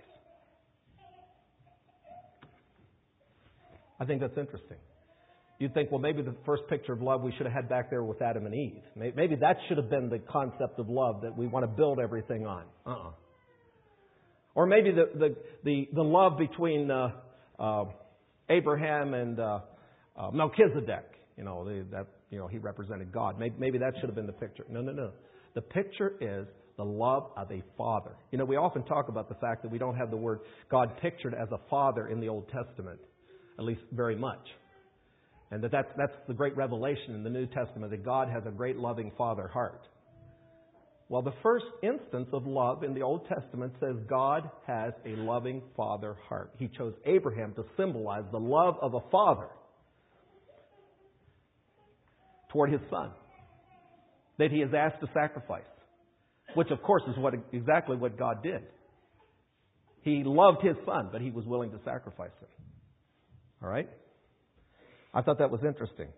I think that's interesting. You'd think, well, maybe the first picture of love we should have had back there with Adam and Eve. Maybe that should have been the concept of love that we want to build everything on. Uh-uh. Or maybe the the the, the love between uh, uh, Abraham and uh, uh, Melchizedek. You know, the, that you know he represented God. Maybe, maybe that should have been the picture. No, no, no. The picture is the love of a father. You know, we often talk about the fact that we don't have the word God pictured as a father in the Old Testament, at least very much. And that that's, that's the great revelation in the New Testament, that God has a great loving father heart. Well, the first instance of love in the Old Testament says God has a loving father heart. He chose Abraham to symbolize the love of a father toward his son that he is asked to sacrifice, which of course is what exactly what God did. He loved his son, but he was willing to sacrifice him. All right? I thought that was interesting.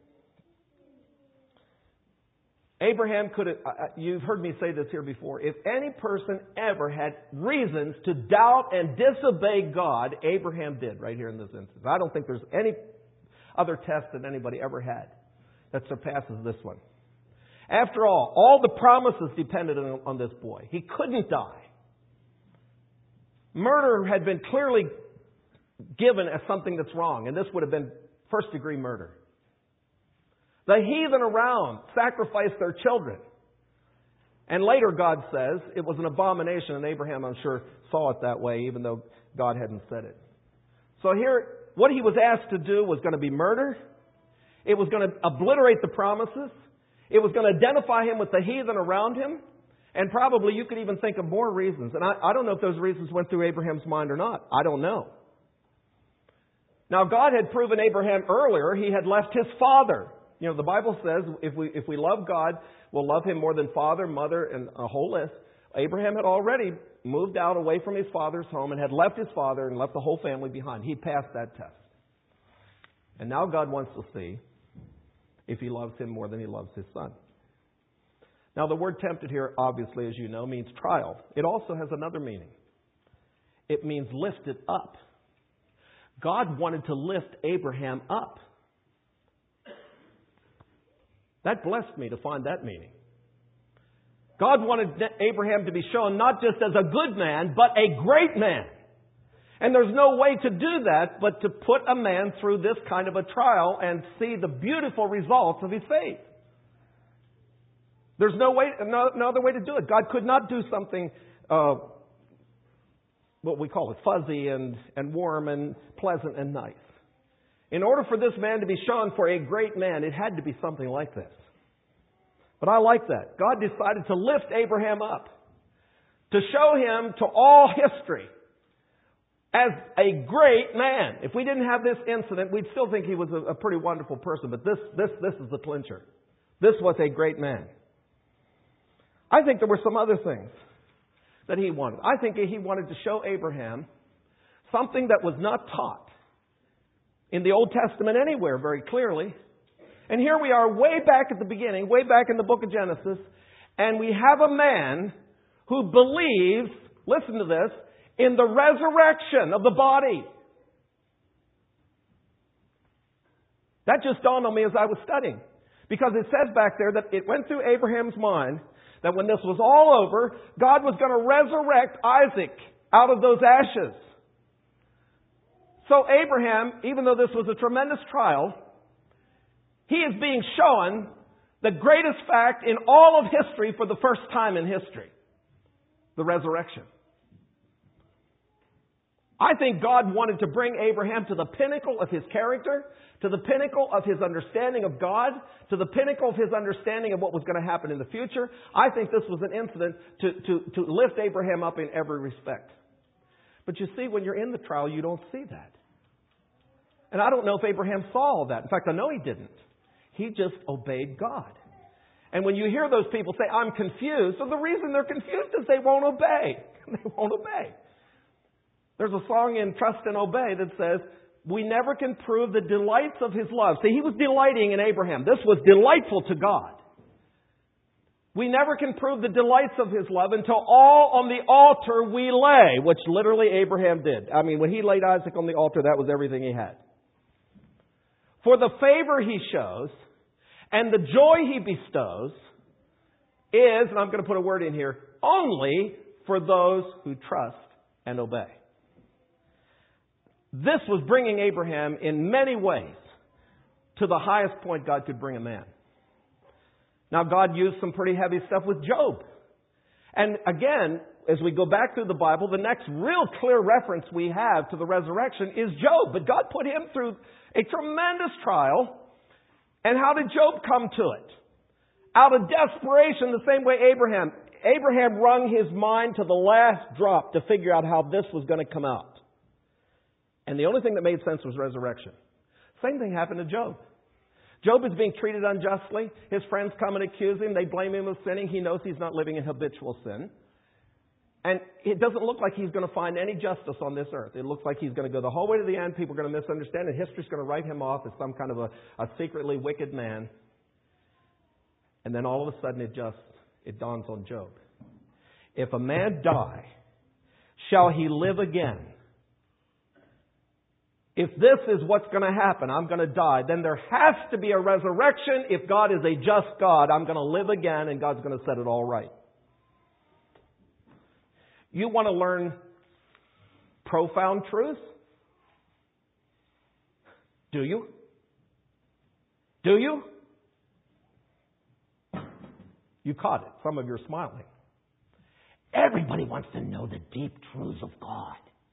Abraham could have, uh, you've heard me say this here before, if any person ever had reasons to doubt and disobey God, Abraham did right here in this instance. I don't think there's any other test that anybody ever had that surpasses this one. After all, all the promises depended on, on this boy. He couldn't die. Murder had been clearly given as something that's wrong, and this would have been first degree murder. The heathen around sacrificed their children. And later God says it was an abomination, and Abraham, I'm sure, saw it that way, even though God hadn't said it. So here, what he was asked to do was going to be murder. It was going to obliterate the promises. It was going to identify him with the heathen around him. And probably you could even think of more reasons. And I, I don't know if those reasons went through Abraham's mind or not. I don't know. Now, God had proven Abraham earlier he had left his father. You know, the Bible says if we if we love God, we'll love Him more than father, mother, and a whole list. Abraham had already moved out away from his father's home and had left his father and left the whole family behind. He passed that test. And now God wants to see if he loves him more than he loves his son. Now, the word tempted here, obviously, as you know, means trial. It also has another meaning. It means lifted up. God wanted to lift Abraham up. That blessed me to find that meaning. God wanted Abraham to be shown not just as a good man, but a great man. And there's no way to do that but to put a man through this kind of a trial and see the beautiful results of his faith. There's no way, no, no other way to do it. God could not do something, uh, what we call it, fuzzy and, and warm and pleasant and nice. In order for this man to be shown for a great man, it had to be something like this. But I like that. God decided to lift Abraham up, to show him to all history as a great man. If we didn't have this incident, we'd still think he was a, a pretty wonderful person. But this, this, this is the clincher. This was a great man. I think there were some other things that he wanted. I think he wanted to show Abraham something that was not taught in the Old Testament anywhere very clearly. And here we are way back at the beginning, way back in the book of Genesis, and we have a man who believes, listen to this, in the resurrection of the body. That just dawned on me as I was studying. Because it says back there that it went through Abraham's mind that when this was all over, God was going to resurrect Isaac out of those ashes. So Abraham, even though this was a tremendous trial, he is being shown the greatest fact in all of history for the first time in history. The resurrection. I think God wanted to bring Abraham to the pinnacle of his character, to the pinnacle of his understanding of God, to the pinnacle of his understanding of what was going to happen in the future. I think this was an incident to, to, to lift Abraham up in every respect. But you see, when you're in the trial, you don't see that. And I don't know if Abraham saw all that. In fact, I know he didn't. He just obeyed God. And when you hear those people say, I'm confused, so the reason they're confused is they won't obey. They won't obey. There's a song in Trust and Obey that says, we never can prove the delights of His love. See, He was delighting in Abraham. This was delightful to God. We never can prove the delights of His love until all on the altar we lay, which literally Abraham did. I mean, when he laid Isaac on the altar, that was everything he had. For the favor He shows and the joy He bestows is, and I'm going to put a word in here, only for those who trust and obey. This was bringing Abraham in many ways to the highest point God could bring a man. Now, God used some pretty heavy stuff with Job. And again, as we go back through the Bible, the next real clear reference we have to the resurrection is Job. But God put him through a tremendous trial. And how did Job come to it? Out of desperation, the same way Abraham. Abraham wrung his mind to the last drop to figure out how this was going to come out. And the only thing that made sense was resurrection. Same thing happened to Job. Job is being treated unjustly. His friends come and accuse him. They blame him of sinning. He knows he's not living in habitual sin. And it doesn't look like he's going to find any justice on this earth. It looks like he's going to go the whole way to the end. People are going to misunderstand, and history's going to write him off as some kind of a, a secretly wicked man. And then all of a sudden it just, it dawns on Job. If a man die, shall he live again? If this is what's going to happen, I'm going to die, then there has to be a resurrection. If God is a just God, I'm going to live again and God's going to set it all right. You want to learn profound truths? Do you? Do you? You caught it. Some of you are smiling. Everybody wants to know the deep truths of God.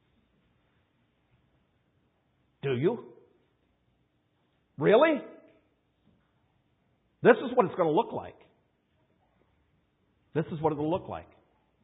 Do you? Really? This is what it's going to look like. This is what it will look like.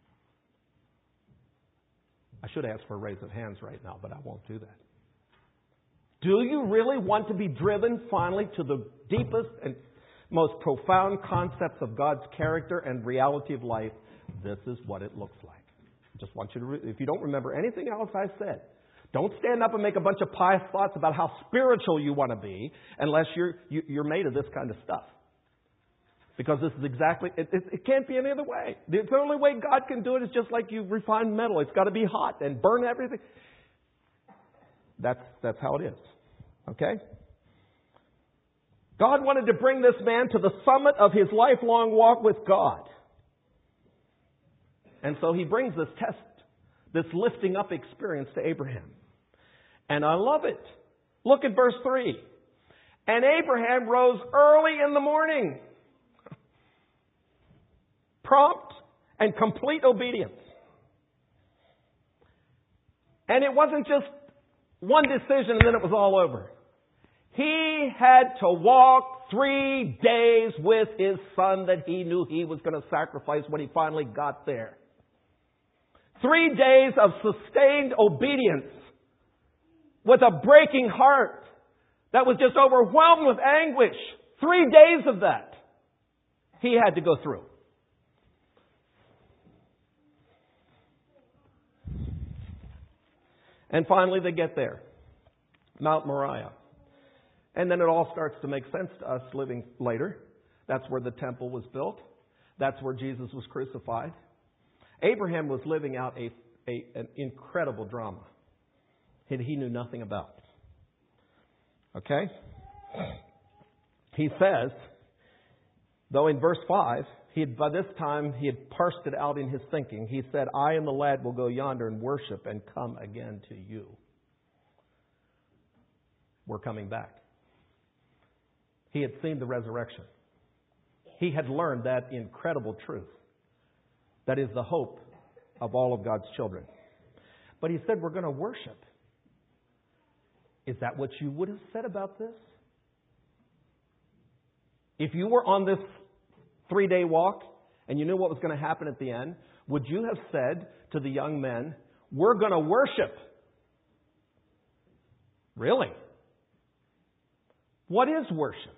I should ask for a raise of hands right now, but I won't do that. Do you really want to be driven finally to the deepest and most profound concepts of God's character and reality of life? This is what it looks like. I just want you to, re- if you don't remember anything else I said, don't stand up and make a bunch of pious thoughts about how spiritual you want to be unless you're you, you're made of this kind of stuff. Because this is exactly, it, it, it can't be any other way. The, the only way God can do it is just like you refine metal. It's got to be hot and burn everything. That's that's how it is. Okay? God wanted to bring this man to the summit of his lifelong walk with God. And so he brings this test, this lifting up experience to Abraham. And I love it. Look at verse three. And Abraham rose early in the morning. Prompt and complete obedience. And it wasn't just one decision and then it was all over. He had to walk three days with his son that he knew he was going to sacrifice when he finally got there. Three days of sustained obedience with a breaking heart that was just overwhelmed with anguish. Three days of that he had to go through. And finally they get there. Mount Moriah. And then it all starts to make sense to us living later. That's where the temple was built. That's where Jesus was crucified. Abraham was living out a, a, an incredible drama that he knew nothing about. Okay? He says, though in verse five, he had, by this time he had parsed it out in his thinking. He said, I and the lad will go yonder and worship and come again to you. We're coming back. He had seen the resurrection. He had learned that incredible truth. That is the hope of all of God's children. But he said, we're going to worship. Is that what you would have said about this? If you were on this three-day walk and you knew what was going to happen at the end, would you have said to the young men, we're going to worship? Really? What is worship?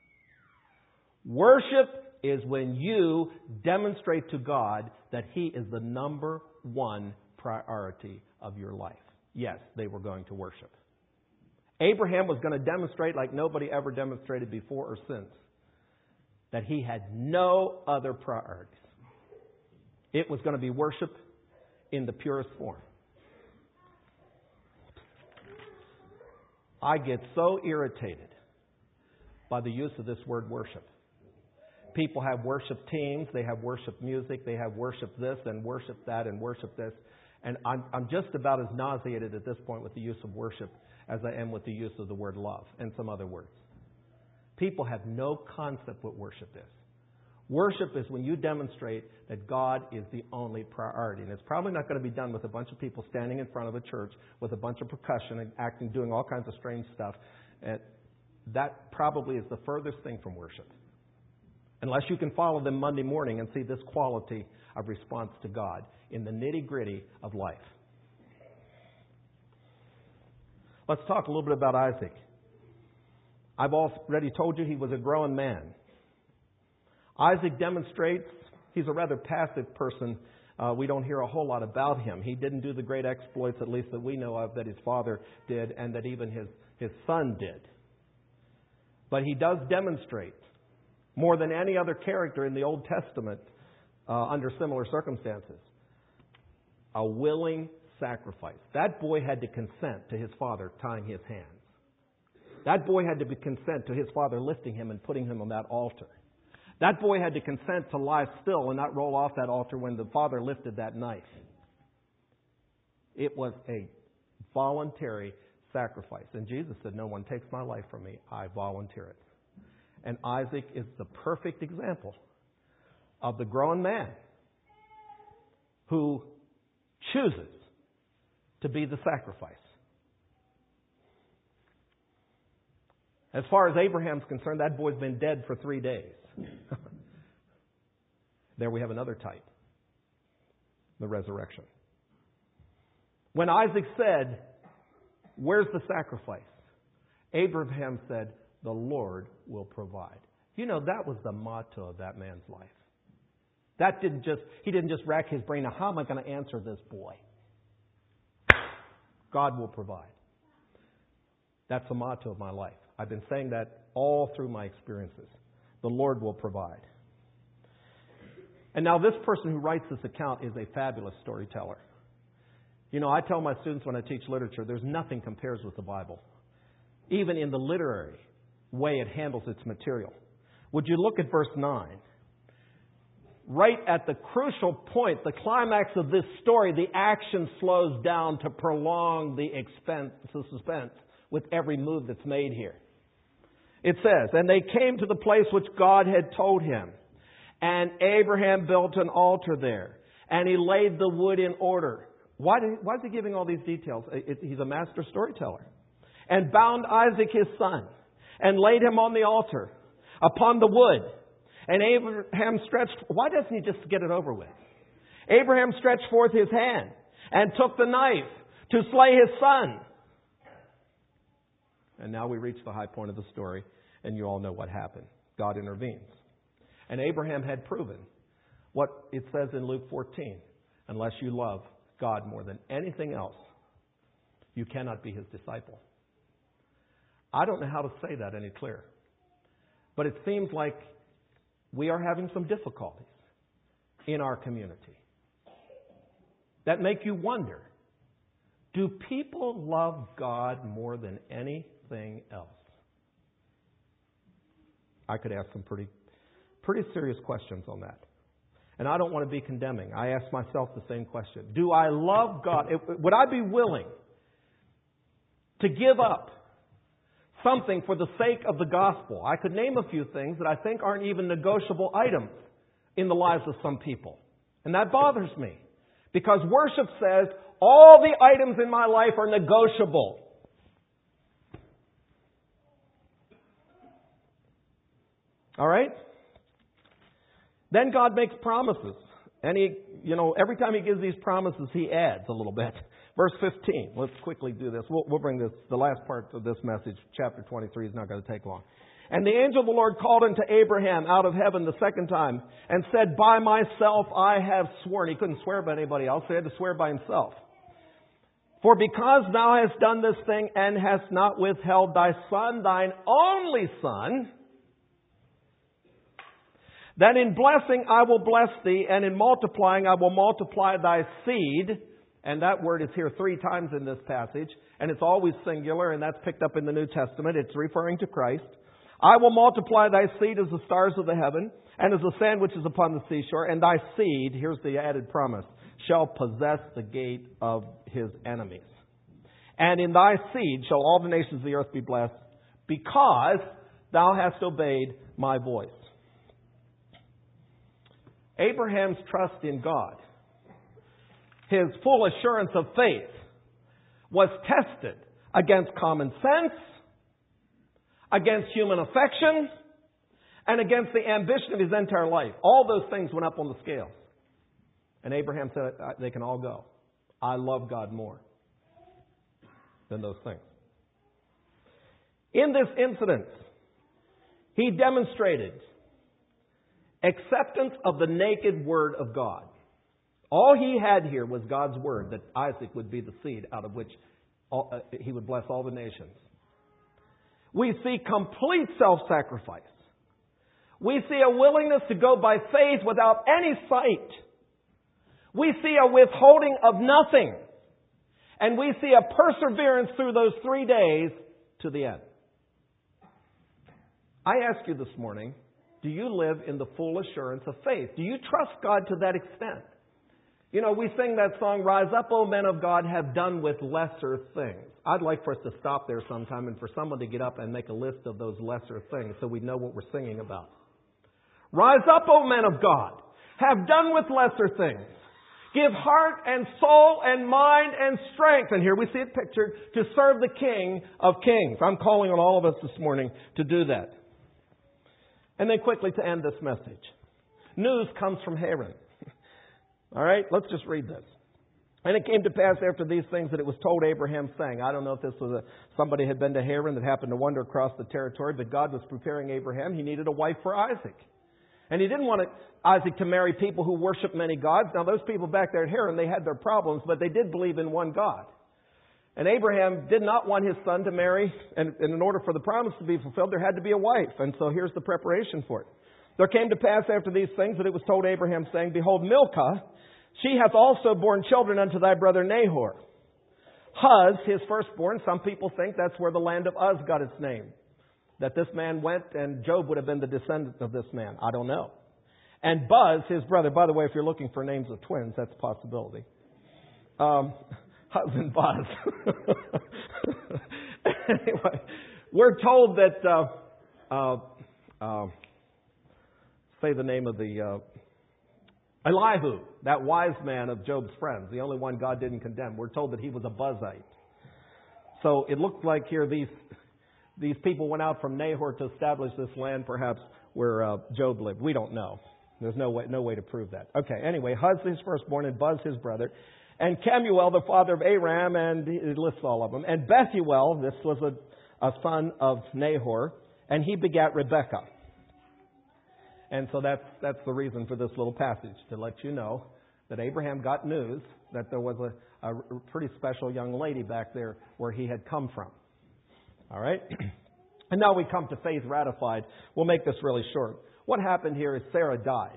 Worship is when you demonstrate to God that He is the number one priority of your life. Yes, they were going to worship. Abraham was going to demonstrate like nobody ever demonstrated before or since that he had no other priorities. It was going to be worship in the purest form. I get so irritated by the use of this word worship. People have worship teams, they have worship music, they have worship this and worship that and worship this. And I'm, I'm just about as nauseated at this point with the use of worship as I am with the use of the word love and some other words. People have no concept what worship is. Worship is when you demonstrate that God is the only priority. And it's probably not going to be done with a bunch of people standing in front of a church with a bunch of percussion and acting, doing all kinds of strange stuff. And that probably is the furthest thing from worship. Unless you can follow them Monday morning and see this quality of response to God in the nitty-gritty of life. Let's talk a little bit about Isaac. I've already told you he was a grown man. Isaac demonstrates he's a rather passive person. Uh, we don't hear a whole lot about him. He didn't do the great exploits, at least that we know of, that his father did and that even his, his son did. But he does demonstrate, more than any other character in the Old Testament uh, under similar circumstances, a willing sacrifice. That boy had to consent to his father tying his hands. That boy had to be consent to his father lifting him and putting him on that altar. That boy had to consent to lie still and not roll off that altar when the father lifted that knife. It was a voluntary sacrifice. And Jesus said, no one takes my life from me. I volunteer it. And Isaac is the perfect example of the grown man who chooses to be the sacrifice. As far as Abraham's concerned, that boy's been dead for three days. There we have another type. The resurrection. When Isaac said, "Where's the sacrifice?" Abraham said, "The Lord will provide." You know, that was the motto of that man's life. That didn't just, he didn't just rack his brain, how am I going to answer this boy? God will provide. That's the motto of my life. I've been saying that all through my experiences. The Lord will provide. And now this person who writes this account is a fabulous storyteller. You know, I tell my students when I teach literature, there's nothing compares with the Bible. Even in the literary way it handles its material. Would you look at verse nine? Right at the crucial point, the climax of this story, the action slows down to prolong the expense, the suspense with every move that's made here. It says, "And they came to the place which God had told him. And Abraham built an altar there. And he laid the wood in order." Why, did, why is he giving all these details? It, he's a master storyteller. "And bound Isaac his son. And laid him on the altar upon the wood. And Abraham stretched..." Why doesn't he just get it over with? "Abraham stretched forth his hand. And took the knife to slay his son." And now we reach the high point of the story. And you all know what happened. God intervenes. And Abraham had proven what it says in Luke fourteen. Unless you love God more than anything else, you cannot be his disciple. I don't know how to say that any clearer. But it seems like we are having some difficulties in our community that make you wonder, do people love God more than anything else? I could ask some pretty Pretty serious questions on that. And I don't want to be condemning. I ask myself the same question. Do I love God? Would I be willing to give up something for the sake of the gospel? I could name a few things that I think aren't even negotiable items in the lives of some people. And that bothers me. Because worship says all the items in my life are negotiable. All right? Then God makes promises. And he, you know, every time he gives these promises, he adds a little bit. Verse fifteen. Let's quickly do this. We'll, we'll bring this, the last part of this message, chapter twenty-three, is not going to take long. "And the angel of the Lord called unto Abraham out of heaven the second time, and said, By myself I have sworn." He couldn't swear by anybody else, so he had to swear by himself. "For because thou hast done this thing, and hast not withheld thy son, thine only son, then in blessing I will bless thee, and in multiplying I will multiply thy seed." And that word is here three times in this passage. And it's always singular, and that's picked up in the New Testament. It's referring to Christ. "I will multiply thy seed as the stars of the heaven, and as the sand which is upon the seashore. And thy seed," here's the added promise, "shall possess the gate of his enemies. And in thy seed shall all the nations of the earth be blessed, because thou hast obeyed my voice." Abraham's trust in God, his full assurance of faith, was tested against common sense, against human affection, and against the ambition of his entire life. All those things went up on the scales. And Abraham said, they can all go. I love God more than those things. In this incident, he demonstrated acceptance of the naked Word of God. All he had here was God's Word, that Isaac would be the seed out of which all, uh, he would bless all the nations. We see complete self-sacrifice. We see a willingness to go by faith without any sight. We see a withholding of nothing. And we see a perseverance through those three days to the end. I ask you this morning, do you live in the full assurance of faith? Do you trust God to that extent? You know, we sing that song, "Rise up, O men of God, have done with lesser things." I'd like for us to stop there sometime and for someone to get up and make a list of those lesser things so we know what we're singing about. "Rise up, O men of God, have done with lesser things. Give heart and soul and mind and strength. And here we see it pictured, to serve the King of Kings. I'm calling on all of us this morning to do that. And then quickly to end this message. News comes from Haran. All right, let's just read this. And it came to pass after these things that it was told Abraham, saying, I don't know if this was a, somebody had been to Haran that happened to wander across the territory, but God was preparing Abraham. He needed a wife for Isaac. And he didn't want Isaac to marry people who worship many gods. Now, those people back there at Haran, they had their problems, but they did believe in one God. And Abraham did not want his son to marry, and, and in order for the promise to be fulfilled, there had to be a wife. And so here's the preparation for it. There came to pass after these things that it was told Abraham, saying, Behold, Milcah, she hath also borne children unto thy brother Nahor. Huz, his firstborn, some people think that's where the land of Uz got its name. That this man went and Job would have been the descendant of this man. I don't know. And Buz, his brother. By the way, if you're looking for names of twins, that's a possibility. Um, Huz and Buz. Anyway, we're told that... Uh, uh, uh, say the name of the... Uh, Elihu, that wise man of Job's friends, the only one God didn't condemn. We're told that he was a Buzite. So it looked like here these these people went out from Nahor to establish this land, perhaps where uh, Job lived. We don't know. There's no way no way to prove that. Okay, anyway, Huz his firstborn and Buz his brother, and Kemuel the father of Aram, and it lists all of them. And Bethuel, this was a, a son of Nahor, and he begat Rebekah. And so that's that's the reason for this little passage, to let you know that Abraham got news that there was a, a pretty special young lady back there where he had come from. All right? And now we come to faith ratified. We'll make this really short. What happened here is Sarah died.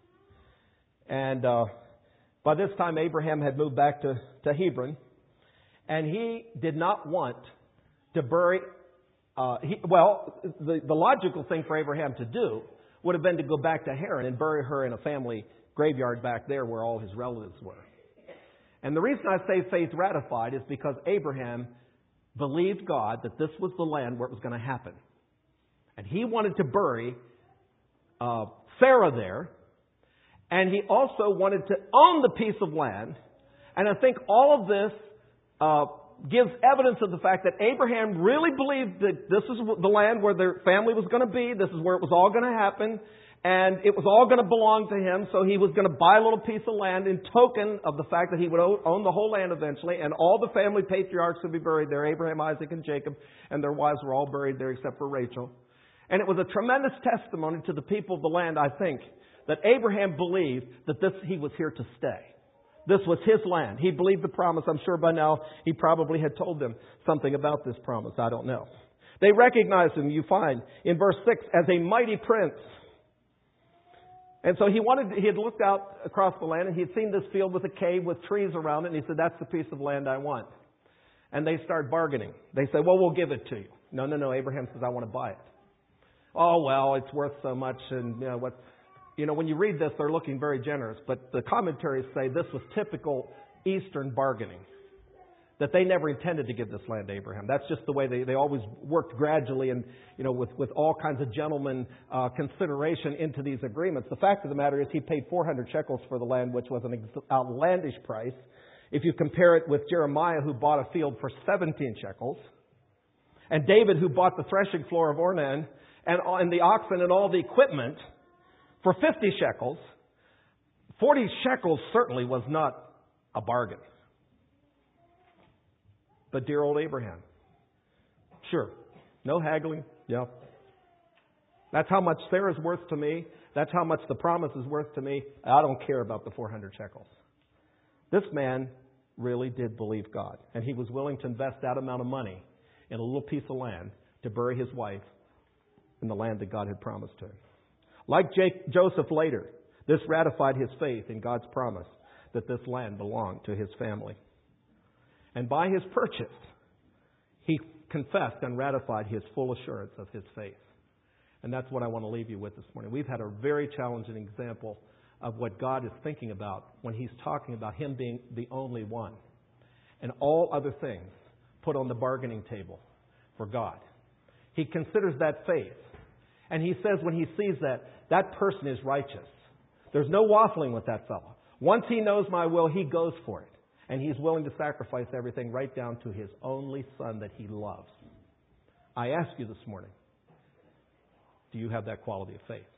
And uh, by this time, Abraham had moved back to, to Hebron. And he did not want to bury... Uh, he, well, the, the logical thing for Abraham to do would have been to go back to Haran and bury her in a family graveyard back there where all his relatives were. And the reason I say faith ratified is because Abraham believed God that this was the land where it was going to happen. And he wanted to bury uh, Sarah there. And he also wanted to own the piece of land. And I think all of this uh, gives evidence of the fact that Abraham really believed that this is the land where their family was going to be. This is where it was all going to happen. And it was all going to belong to him. So he was going to buy a little piece of land in token of the fact that he would own the whole land eventually. And all the family patriarchs would be buried there. Abraham, Isaac, and Jacob. And their wives were all buried there except for Rachel. And it was a tremendous testimony to the people of the land, I think, that Abraham believed that this he was here to stay. This was his land. He believed the promise. I'm sure by now he probably had told them something about this promise. I don't know. They recognized him, you find, in verse six, as a mighty prince. And so he wanted, he had looked out across the land and he had seen this field with a cave with trees around it. And he said, that's the piece of land I want. And they start bargaining. They say, well, we'll give it to you. No, no, no. Abraham says, I want to buy it. Oh, well, it's worth so much. And you know what? You know, when you read this, they're looking very generous. But the commentaries say this was typical Eastern bargaining. That they never intended to give this land to Abraham. That's just the way they, they always worked gradually and, you know, with, with all kinds of gentleman uh, consideration into these agreements. The fact of the matter is he paid four hundred shekels for the land, which was an outlandish price. If you compare it with Jeremiah, who bought a field for seventeen shekels, and David, who bought the threshing floor of Ornan, and, and the oxen and all the equipment for fifty shekels, forty shekels certainly was not a bargain. But dear old Abraham, sure, no haggling, yeah. That's how much Sarah's worth to me. That's how much the promise is worth to me. I don't care about the four hundred shekels. This man really did believe God, and he was willing to invest that amount of money in a little piece of land to bury his wife in the land that God had promised to him. Like Jake, Joseph later, this ratified his faith in God's promise that this land belonged to his family. And by his purchase, he confessed and ratified his full assurance of his faith. And that's what I want to leave you with this morning. We've had a very challenging example of what God is thinking about when he's talking about him being the only one. And all other things put on the bargaining table for God. He considers that faith. And he says when he sees that, that person is righteous. There's no waffling with that fellow. Once he knows my will, he goes for it. And he's willing to sacrifice everything right down to his only son that he loves. I ask you this morning, do you have that quality of faith?